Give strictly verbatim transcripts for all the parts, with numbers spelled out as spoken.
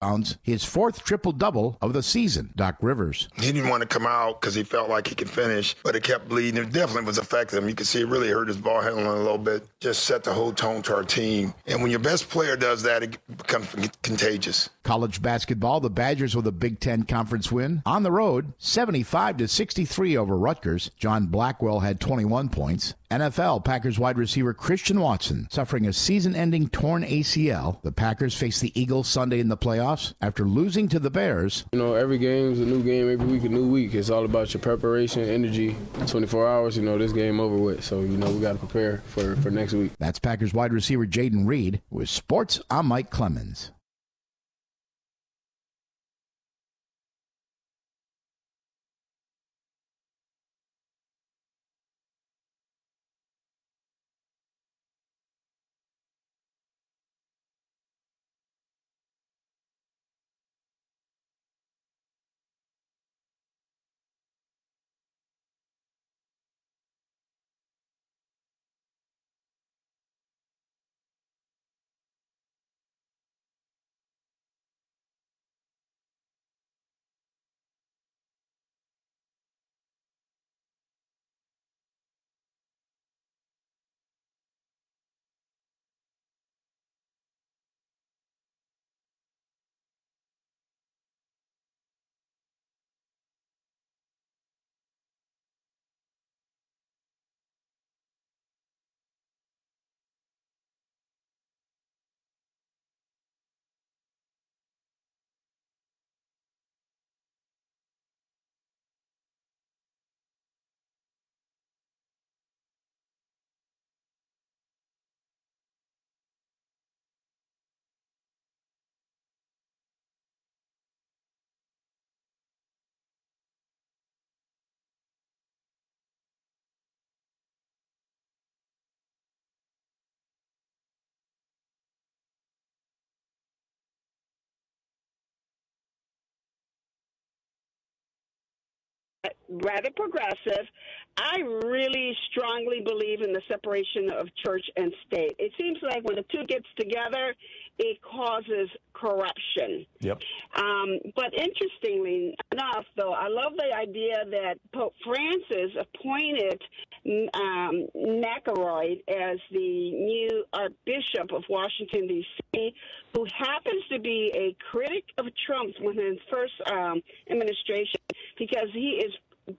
touchdowns, his fourth triple-double of the season. Doc Rivers. He didn't want to come out because he felt like he could finish, but it kept bleeding. It definitely was affecting him. You could see it really hurt his ball handling a little bit, just set the whole tone to our team. And when your best player does that, it becomes contagious. College basketball, the Badgers with a Big Ten Conference win. On the road, seventy-five to sixty-three over Rutgers. John Blackwell had twenty-one points. N F L, Packers wide receiver Christian Watson suffering a season-ending torn A C L. The Packers face the Eagles Sunday in the playoffs after losing to the Bears. You know, every game is a new game, every week a new week. It's all about your preparation, energy. twenty-four hours, you know, this game over with. So, you know, we got to prepare for, for next week. That's Packers wide receiver Jaden Reed. With sports, I'm Mike Clemens. Rather progressive. I really strongly believe in the separation of church and state. It seems like when the two gets together, it causes corruption. Yep. Um, but interestingly enough, though, I love the idea that Pope Francis appointed um, McElroy as the new Archbishop of Washington, D C, who happens to be a critic of Trump's within his first um, administration because he is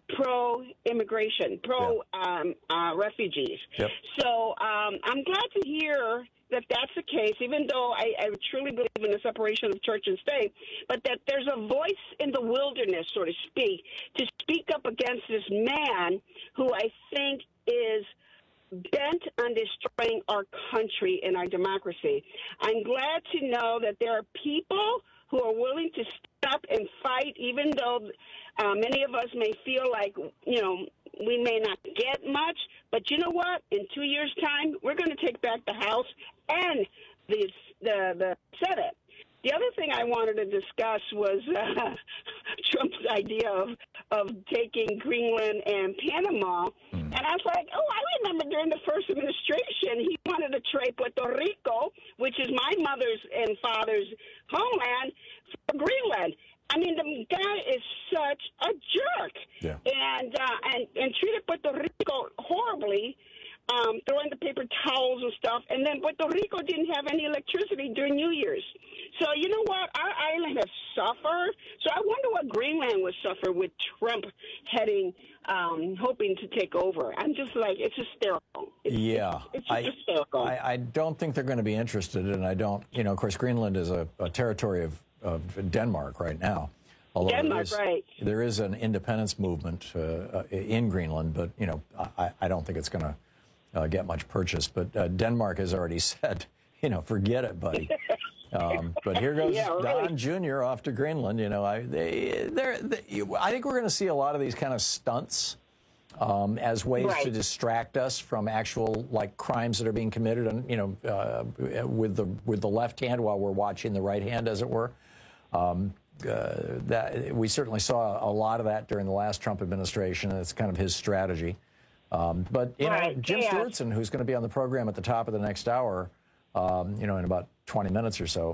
pro-immigration, pro-refugees. Yeah. Um, uh, refugees. Yep. So um, I'm glad to hear that that's the case, even though I, I truly believe in the separation of church and state, but that there's a voice in the wilderness, so to speak, to speak up against this man who I think is bent on destroying our country and our democracy. I'm glad to know that there are people who are willing to step up and fight, even though uh, many of us may feel like, you know, we may not get much, but you know what? In two years' time, we're going to take back the House and the the, the Senate. The other thing I wanted to discuss was uh, Trump's idea of of taking Greenland and Panama. Mm. And I was like, oh, I remember during the first administration, he wanted to trade Puerto Rico, which is my mother's and father's homeland, for Greenland. I mean, the guy is such a jerk, yeah. and, uh, and and treated Puerto Rico horribly, um, throwing the paper towels and stuff. And then Puerto Rico didn't have any electricity during New Year's. So you know what? Our island has suffered. So I wonder what Greenland would suffer with Trump heading, um, hoping to take over. I'm just like, it's hysterical. It's, yeah, it's, it's I, hysterical. I, I don't think they're going to be interested, and I don't. You know, of course, Greenland is a, a territory of. of Denmark right now. Although Denmark, there is, right. there is an independence movement uh, in Greenland, but, you know, I, I don't think it's going to uh, get much purchase. But uh, Denmark has already said, you know, forget it, buddy. um, but here goes yeah, really. Don Junior off to Greenland. You know, I, they, they're, they, I think we're going to see a lot of these kind of stunts um, as ways right. to distract us from actual, like, crimes that are being committed, and, you know, uh, with the with the left hand while we're watching the right hand, as it were. Um, uh, that we certainly saw a lot of that during the last Trump administration. It's kind of his strategy. Um, but you right. know, Jim yeah. Stewardson, who's going to be on the program at the top of the next hour, um, you know, in about twenty minutes or so,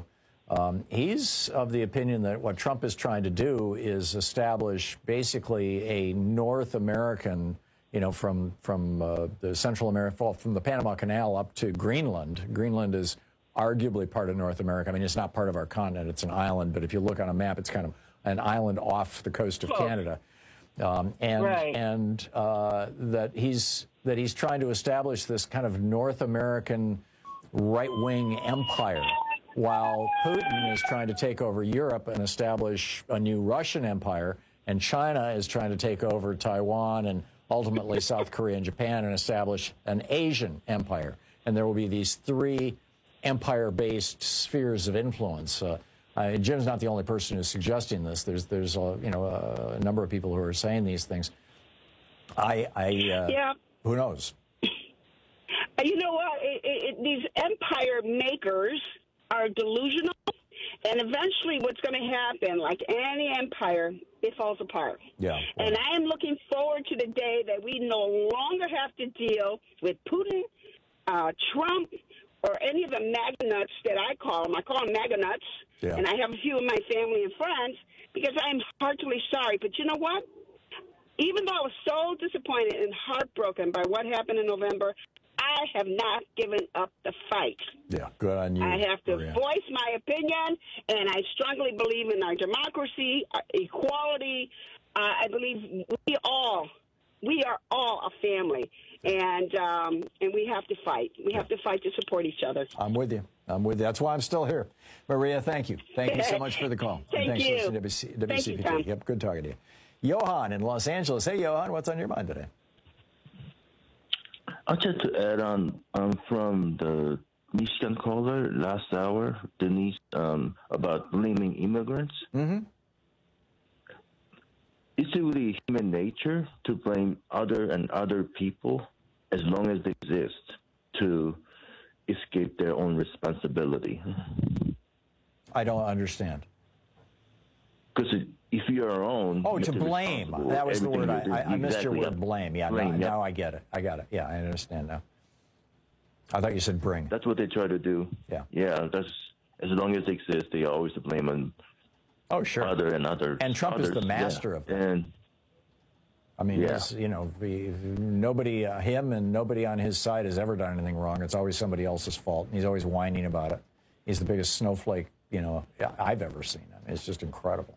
Um, he's of the opinion that what Trump is trying to do is establish basically a North American, you know, from from uh, the Central America, from the Panama Canal up to Greenland. Greenland is arguably part of North America. I mean, it's not part of our continent; it's an island. But if you look on a map, it's kind of an island off the coast of Canada. Um, and Right. and uh, that he's that he's trying to establish this kind of North American right-wing empire, while Putin is trying to take over Europe and establish a new Russian empire, and China is trying to take over Taiwan and ultimately South Korea and Japan and establish an Asian empire. And there will be these three empire-based spheres of influence. Uh, uh, Jim's not the only person who's suggesting this. There's, there's a, you know, a, a number of people who are saying these things. I, I uh, Yeah. who knows? You know what? It, it, these empire makers are delusional, and eventually what's going to happen, like any empire, it falls apart. Yeah. And I am looking forward to the day that we no longer have to deal with Putin, uh, Trump, or any of the MAGA nuts that I call them. I call them MAGA nuts, Yeah. and I have a few of my family and friends, because I'm heartily sorry. But you know what? Even though I was so disappointed and heartbroken by what happened in November, I have not given up the fight. Yeah, good on you. I have to Maria. voice my opinion, and I strongly believe in our democracy, our equality. Uh, I believe we all, we are all a family, and um, and we have to fight. We have to fight to support each other. I'm with you. I'm with you. That's why I'm still here. Maria, thank you. Thank you so much for the call. Thank and thanks you. for listening to Thank you, W C P T. Tom. Yep, good talking to you. Johan in Los Angeles. Hey, Johan, what's on your mind today? I'll just to add on um, from the Michigan caller last hour, Denise, um, about blaming immigrants. Mm-hmm. Is it really human nature to blame other and other people as long as they exist to escape their own responsibility? I don't understand. Because if you're your own... Oh, you to have be blame. responsible That for was the everything word. you I, do. I, I missed your Exactly, word yeah. blame. Yeah, Blame, now, yeah. now I get it. I got it. Yeah, I understand now. I thought you said bring. That's what they try to do. Yeah. Yeah, that's... As long as they exist, they are always to blame on Oh, sure. other and others. And Trump is others, the master yeah. of that. And I mean, Yeah. he's, you know, we, nobody, uh, him and nobody on his side has ever done anything wrong. It's always somebody else's fault. And he's always whining about it. He's the biggest snowflake, you know, I've ever seen. I mean, it's just incredible.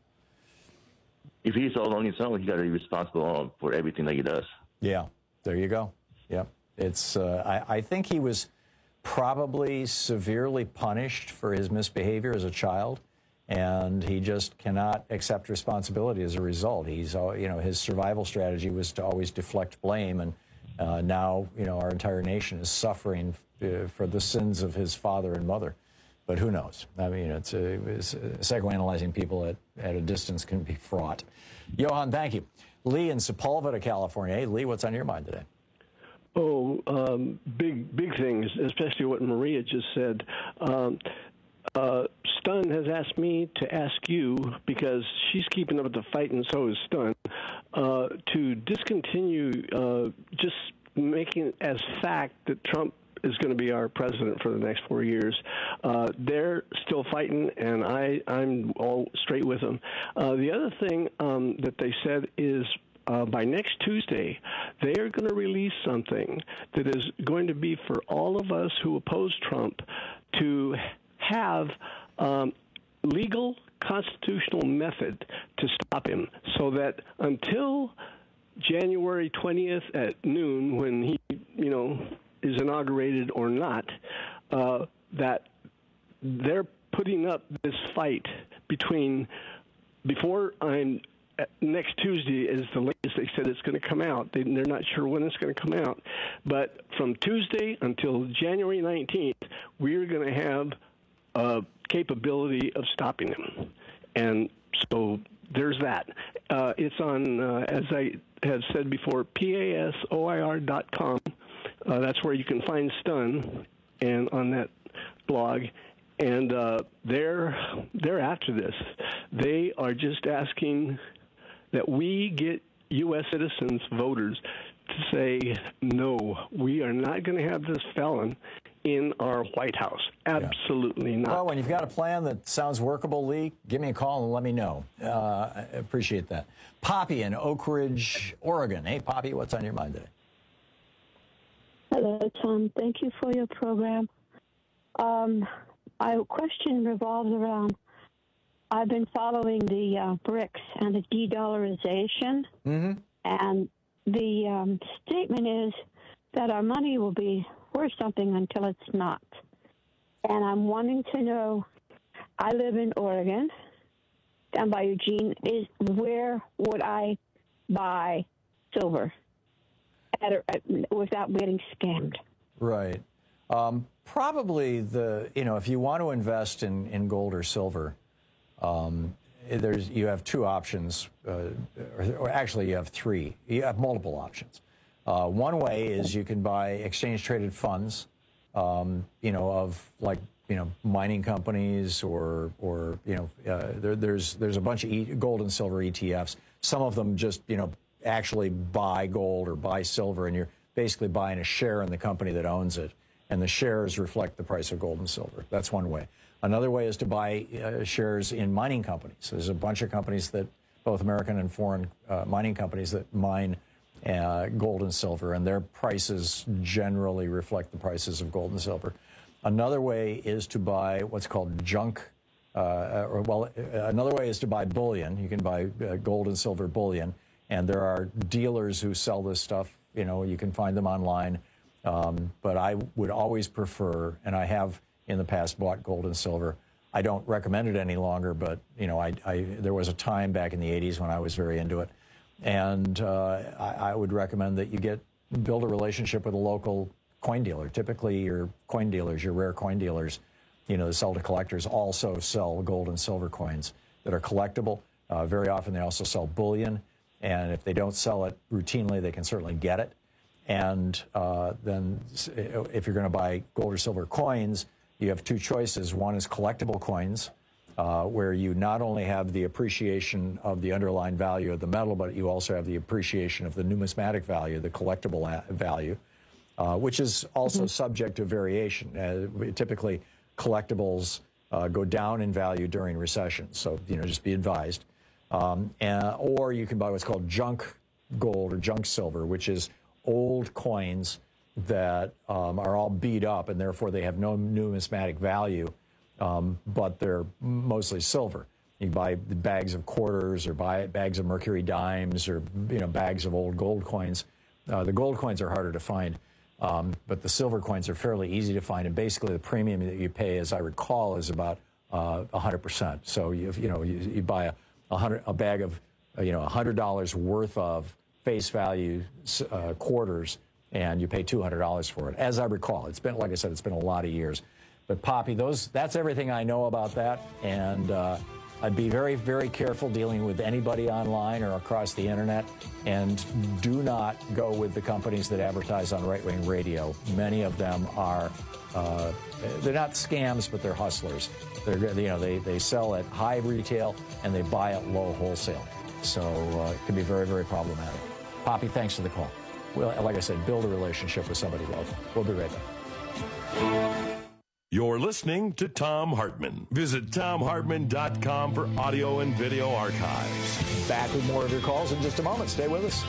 if he's all on his own, he got to be responsible for everything that he does. Yeah, there you go. Yep. It's, uh, I, I think he was probably severely punished for his misbehavior as a child, and he just cannot accept responsibility as a result. He's, uh, you know, his survival strategy was to always deflect blame, and uh, now, you know, our entire nation is suffering uh, for the sins of his father and mother. But who knows? I mean, it's, uh, it's uh, psychoanalyzing people at, at a distance can be fraught. Johan, thank you. Lee in Sepulveda, California. Hey, Lee, what's on your mind today? Oh, um, big, big things, especially what Maria just said. Um, uh, Stun has asked me to ask you, because she's keeping up with the fight and so is Stun, uh, to discontinue uh, just making it as fact that Trump is going to be our president for the next four years. Uh, they're still fighting, and I, I'm all straight with them. Uh, the other thing um, that they said is uh, by next Tuesday, they are going to release something that is going to be for all of us who oppose Trump to have um, legal constitutional method to stop him, so that until January twentieth at noon, when he, you know, is inaugurated or not, uh, that they're putting up this fight between, before I'm, next Tuesday is the latest they said it's going to come out. They, they're not sure when it's going to come out. But from Tuesday until January nineteenth, we're going to have a capability of stopping him. And so there's that. Uh, it's on, uh, as I have said before, P A S O I R dot com. Uh, that's where you can find Stun, and on that blog, and uh, they're they're after this. They are just asking that we get U S citizens, voters, to say no. We are not going to have this felon in our White House. Absolutely yeah. not. Well, when you've got a plan that sounds workable, Lee, give me a call and let me know. Uh, I appreciate that. Poppy in Oak Ridge, Oregon. Hey, Poppy, what's on your mind today? Hello, Tom. Thank you for your program. Um, my question revolves around, I've been following the uh, BRICS and the de-dollarization, mm-hmm. and the um, statement is that our money will be worth something until it's not. And I'm wanting to know, I live in Oregon, down by Eugene, is where would I buy silver at a, at, without getting scammed? Right. Um, probably the, you know, if you want to invest in, in gold or silver, um, there's, you have two options, uh, or, or actually you have three. You have multiple options. Uh, one way is you can buy exchange-traded funds, um, you know, of like, you know, mining companies or, or you know, uh, there, there's there's a bunch of e gold and silver E T Fs. Some of them just, you know, actually buy gold or buy silver, and you're basically buying a share in the company that owns it, and the shares reflect the price of gold and silver. That's one way. Another way is to buy uh, shares in mining companies. There's a bunch of companies that, both American and foreign uh, mining companies that mine uh, gold and silver, and their prices generally reflect the prices of gold and silver. Another way is to buy what's called junk, uh, or well, another way is to buy bullion. You can buy uh, gold and silver bullion, and there are dealers who sell this stuff. You know, you can find them online. Um, but I would always prefer, and I have in the past bought gold and silver. I don't recommend it any longer, but you know, I, I there was a time back in the eighties when I was very into it, and uh, I, I would recommend that you get build a relationship with a local coin dealer. Typically, your coin dealers, your rare coin dealers, you know, that sell to collectors, also sell gold and silver coins that are collectible. Uh, very often, they also sell bullion, and if they don't sell it routinely, they can certainly get it. And uh, then, if you're going to buy gold or silver coins, you have two choices. One is collectible coins, uh, where you not only have the appreciation of the underlying value of the metal, but you also have the appreciation of the numismatic value, the collectible value. Uh, which is also mm-hmm. subject to variation. Uh, typically, collectibles uh, go down in value during recessions, so you know, just be advised. Um, and, or you can buy what's called junk gold or junk silver, which is old coins that um, are all beat up, and therefore they have no numismatic value, um, but they're mostly silver. You buy bags of quarters, or buy bags of mercury dimes, or you know, bags of old gold coins. Uh, the gold coins are harder to find. Um, but the silver coins are fairly easy to find, and basically the premium that you pay, as I recall, is about uh, one hundred percent. So you you know you, you buy a a, hundred, a bag of uh, you know one hundred dollars worth of face value uh, quarters, and you pay two hundred dollars for it. As I recall, it's been, like I said, it's been a lot of years. But Poppy, those that's everything I know about that, and uh, I'd be very, very careful dealing with anybody online or across the internet, and do not go with the companies that advertise on right-wing radio. Many of them are, uh, they're not scams, but they're hustlers. They're, you know, they, they sell at high retail and they buy at low wholesale. So uh, it can be very, very problematic. Poppy, thanks for the call. Well, like I said, build a relationship with somebody local. We'll be right back. You're listening to Thom Hartmann. Visit Thom Hartmann dot com for audio and video archives. Back with more of your calls in just a moment. Stay with us.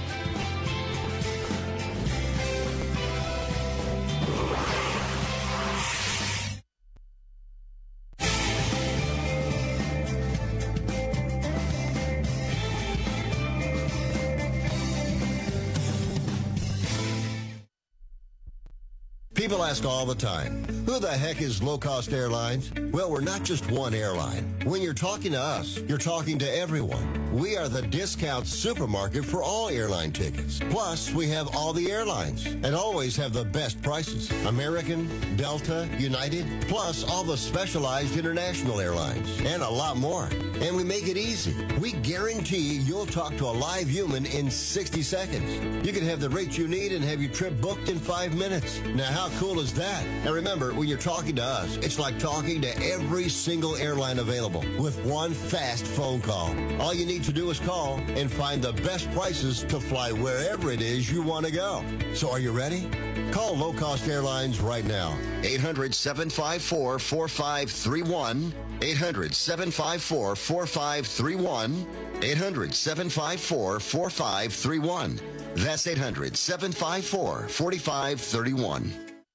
People ask all the time, who the heck is Low Cost Airlines? Well, we're not just one airline. When you're talking to us, you're talking to everyone. We are the discount supermarket for all airline tickets. Plus, we have all the airlines and always have the best prices. American, Delta, United, plus all the specialized international airlines and a lot more. And we make it easy. We guarantee you'll talk to a live human in sixty seconds. You can have the rates you need and have your trip booked in five minutes. Now, how cool is that? And remember, when you're talking to us, it's like talking to every single airline available with one fast phone call. All you need to do is call and find the best prices to fly wherever it is you want to go. So are you ready? Call Low Cost Airlines right now. eight hundred, seven five four, four five three one. eight hundred, seven five four, four five three one. eight hundred, seven five four, four five three one. That's eight hundred, seven five four, four five three one.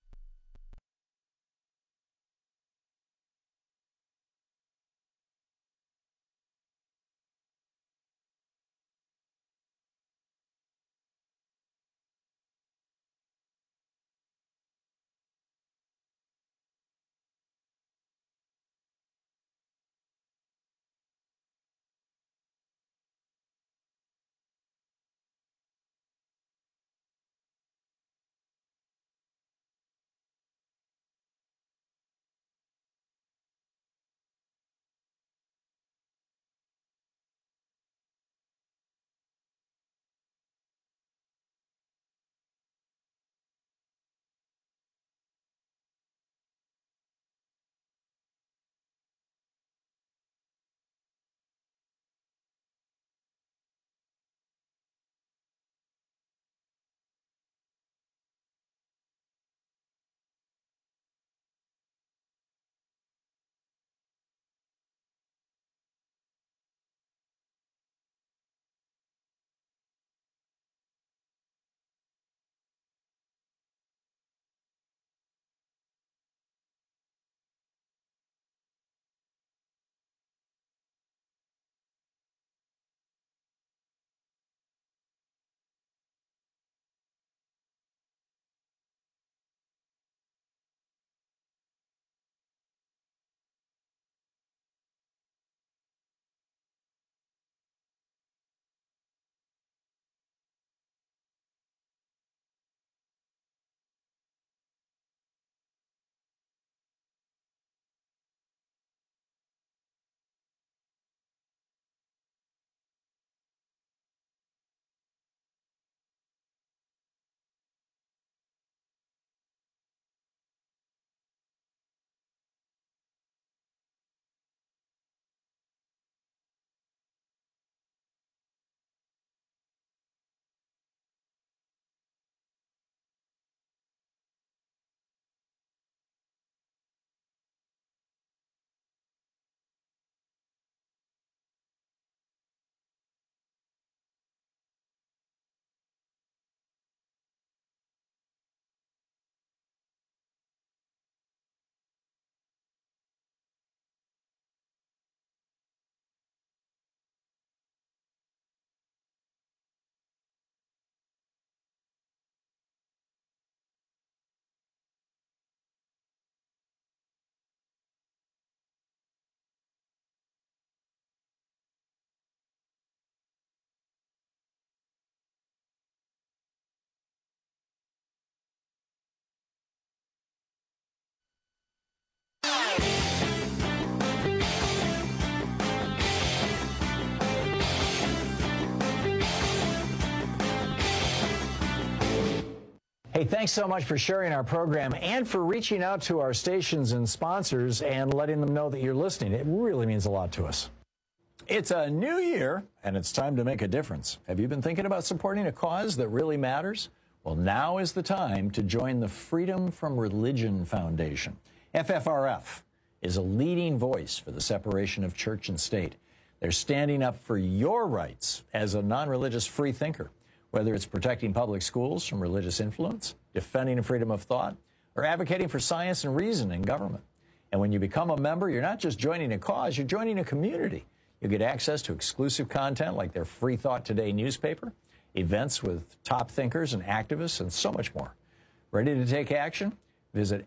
Hey, thanks so much for sharing our program and for reaching out to our stations and sponsors and letting them know that you're listening. It really means a lot to us. It's a new year, and it's time to make a difference. Have you been thinking about supporting a cause that really matters? Well, now is the time to join the Freedom from Religion Foundation. F F R F is a leading voice for the separation of church and state. They're standing up for your rights as a non-religious free thinker, whether it's protecting public schools from religious influence, defending freedom of thought, or advocating for science and reason in government. And when you become a member, you're not just joining a cause, you're joining a community. You'll get access to exclusive content like their Free Thought Today newspaper, events with top thinkers and activists, and so much more. Ready to take action? Visit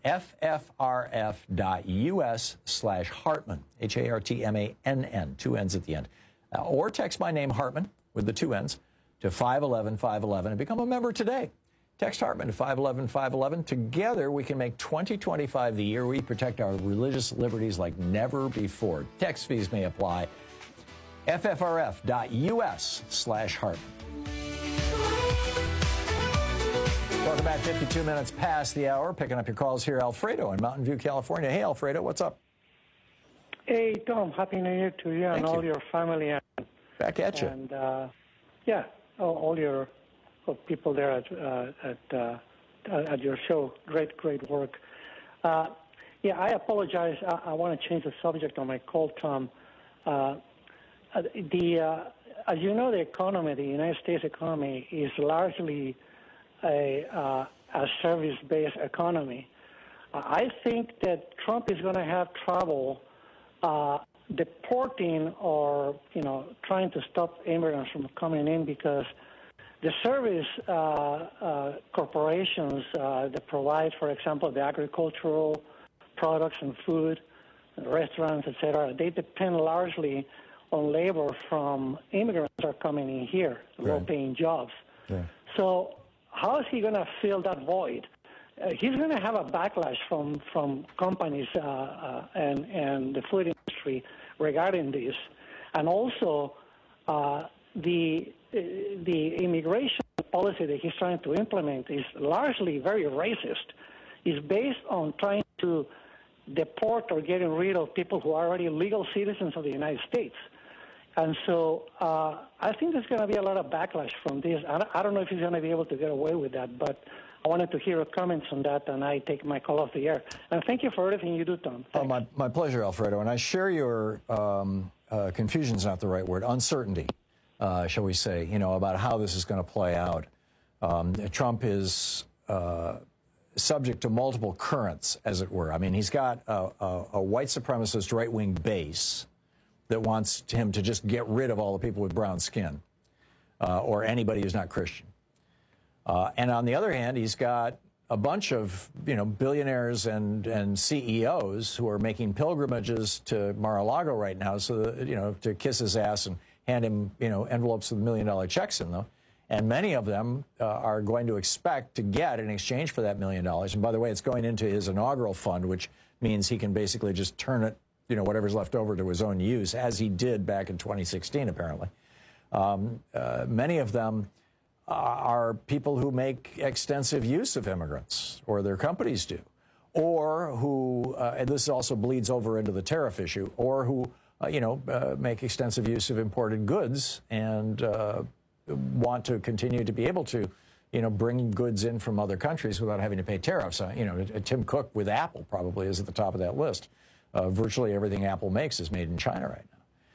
ffrf.us slash Hartmann, H A R T M A N N, two N's at the end. Uh, or text my name, Hartmann, with the two N's, to five one one, five one one and become a member today. Text Hartmann to five one one, five one one. Together, we can make twenty twenty-five the year we protect our religious liberties like never before. Text fees may apply. ffrf.us slash Hartmann. Welcome back. fifty-two minutes past the hour. Picking up your calls here. Alfredo in Mountain View, California. Hey, Alfredo, what's up? Hey, Tom. Happy New Year to you Thank and you. all your family. And, Back at you. And, uh, yeah, all, all your all people there at, uh, at uh, uh, at your show. Great, great work. Uh, yeah, I apologize. I, I want to change the subject on my call, Tom. Uh, the uh, as you know, the economy, the United States economy, is largely a, uh, a service-based economy. I think that Trump is going to have trouble uh, deporting or, you know, trying to stop immigrants from coming in because the service uh, uh, corporations uh, that provide, for example, the agricultural products and food, restaurants, et cetera, they depend largely on labor from immigrants that are coming in here, right. low-paying jobs. Yeah. So how is he going to fill that void? Uh, he's going to have a backlash from from companies uh, uh, and and the food industry regarding this, and also uh, the uh, the immigration policy that he's trying to implement is largely very racist. It's based on trying to deport or getting rid of people who are already legal citizens of the United States. And so uh, I think there's going to be a lot of backlash from this. I, I don't know if he's going to be able to get away with that, but I wanted to hear your comments on that, and I take my call off the air. And thank you for everything you do, Tom. Oh, my, my pleasure, Alfredo. And I share your um, uh, confusion is not the right word, uncertainty, uh, shall we say, you know, about how this is going to play out. Um, Trump is uh, subject to multiple currents, as it were. I mean, he's got a, a, a white supremacist right-wing base that wants him to just get rid of all the people with brown skin uh, or anybody who's not Christian. Uh, and on the other hand, he's got a bunch of, you know, billionaires and, and C E Os who are making pilgrimages to Mar-a-Lago right now, so that, you know, to kiss his ass and hand him, you know, envelopes with million-dollar checks in them. And many of them uh, are going to expect to get in exchange for that million dollars. And by the way, it's going into his inaugural fund, which means he can basically just turn it, you know, whatever's left over to his own use, as he did back in twenty sixteen, apparently. Um, uh, many of them are people who make extensive use of immigrants, or their companies do, or who, uh, and this also bleeds over into the tariff issue, or who, uh, you know, uh, make extensive use of imported goods and uh, want to continue to be able to, you know, bring goods in from other countries without having to pay tariffs. Uh, you know, Tim Cook with Apple probably is at the top of that list. Uh, virtually everything Apple makes is made in China right now.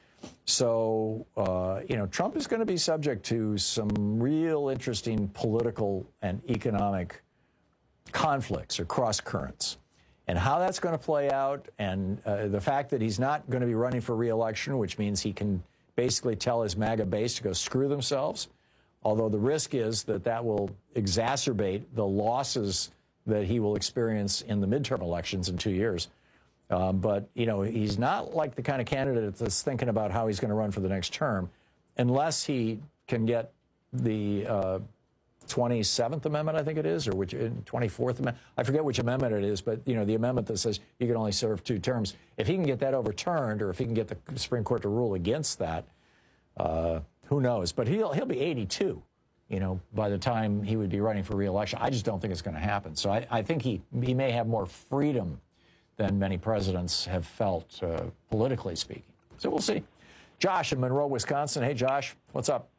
So, uh, you know, Trump is going to be subject to some real interesting political and economic conflicts or cross currents. And how that's going to play out, and uh, the fact that he's not going to be running for re-election, which means he can basically tell his MAGA base to go screw themselves, although the risk is that that will exacerbate the losses that he will experience in the midterm elections in two years. Um, but, you know, he's not like the kind of candidate that's thinking about how he's going to run for the next term unless he can get the uh, twenty-seventh Amendment, I think it is, or which twenty-fourth Amendment. I forget which amendment it is, but, you know, the amendment that says you can only serve two terms. If he can get that overturned, or if he can get the Supreme Court to rule against that, uh, who knows? But he'll, he'll be eighty-two, you know, by the time he would be running for re-election. I just don't think it's going to happen. So I, I think he, he may have more freedom than many presidents have felt, uh, politically speaking. So we'll see. Josh in Monroe, Wisconsin. Hey, Josh, what's up?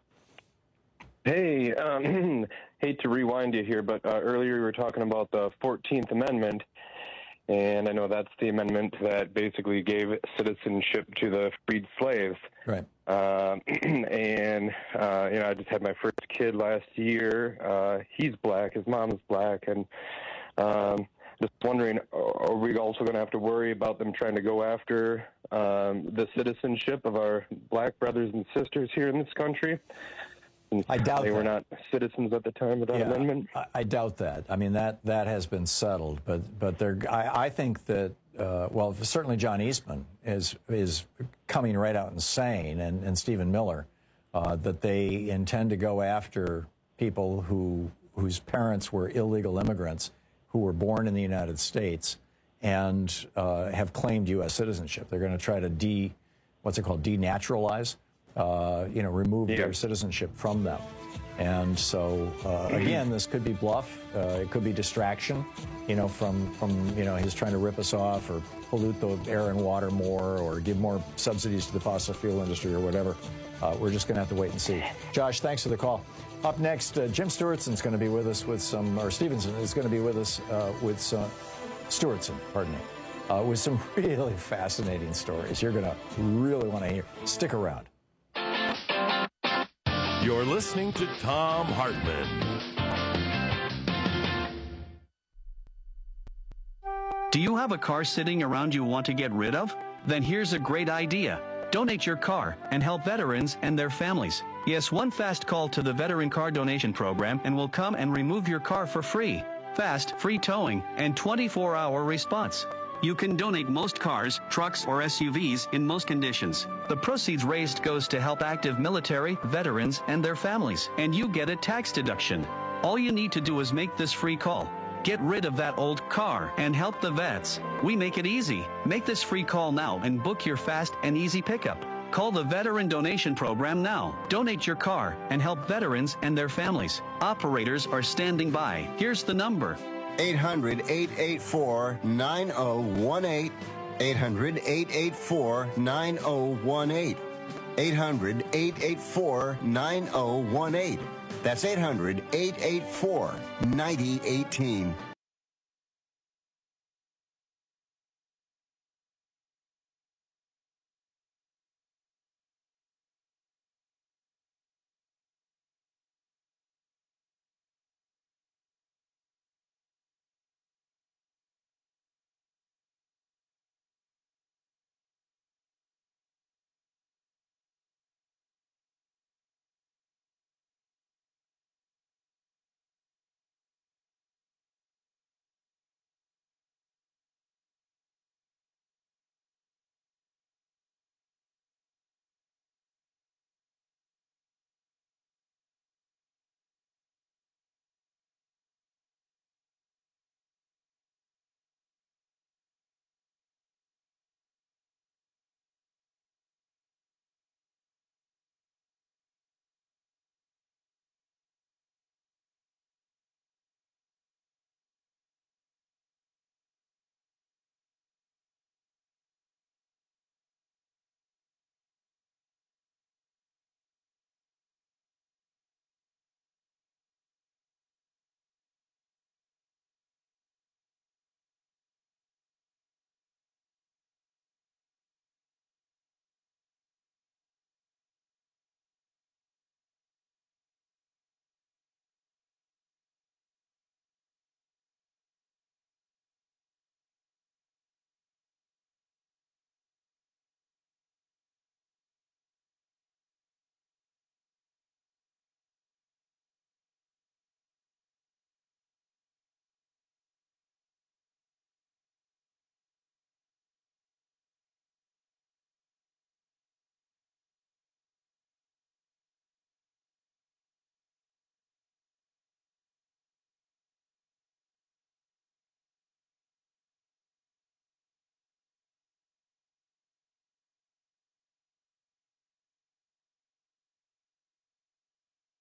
Hey, um, hate to rewind you here, but uh, earlier we were talking about the fourteenth Amendment, and I know that's the amendment that basically gave citizenship to the freed slaves. Right. Uh, and, uh, you know, I just had my first kid last year. Uh, he's black, his mom's black, and um, just wondering, are we also going to have to worry about them trying to go after um, the citizenship of our black brothers and sisters here in this country? And I doubt they that. were not citizens at the time of that yeah, amendment. I, I doubt that. I mean, that that has been settled. But but there, I, I think that uh, well, certainly John Eastman is is coming right out and saying, and and Stephen Miller, uh, that they intend to go after people who whose parents were illegal immigrants, who were born in the United States and uh, have claimed U S citizenship. They're going to try to de, what's it called, denaturalize, uh, you know, remove yeah. their citizenship from them. And so, uh, again, this could be bluff. Uh, it could be distraction, you know, from, from, you know, he's trying to rip us off or pollute the air and water more or give more subsidies to the fossil fuel industry or whatever. Uh, we're just going to have to wait and see. Josh, thanks for the call. Up next, uh, Jim Stewartson's going to be with us with some, or Stevenson is going to be with us uh, with some, Stewartson, pardon me, uh, with some really fascinating stories. You're going to really want to hear. Stick around. You're listening to Thom Hartmann. Do you have a car sitting around you want to get rid of? Then here's a great idea. Donate your car and help veterans and their families. Yes, one fast call to the Veteran Car Donation Program and we'll come and remove your car for free. Fast, free towing, and twenty-four hour response. You can donate most cars, trucks, or S U Vs in most conditions. The proceeds raised goes to help active military, veterans, and their families, and you get a tax deduction. All you need to do is make this free call. Get rid of that old car and help the vets. We make it easy. Make this free call now and book your fast and easy pickup. Call the Veteran Donation Program now. Donate your car and help veterans and their families. Operators are standing by. Here's the number. eight hundred, eight eight four, nine oh one eight. eight hundred, eight eight four, nine oh one eight. eight hundred, eight eight four, nine oh one eight. That's eight hundred, eight eight four, nine oh one eight.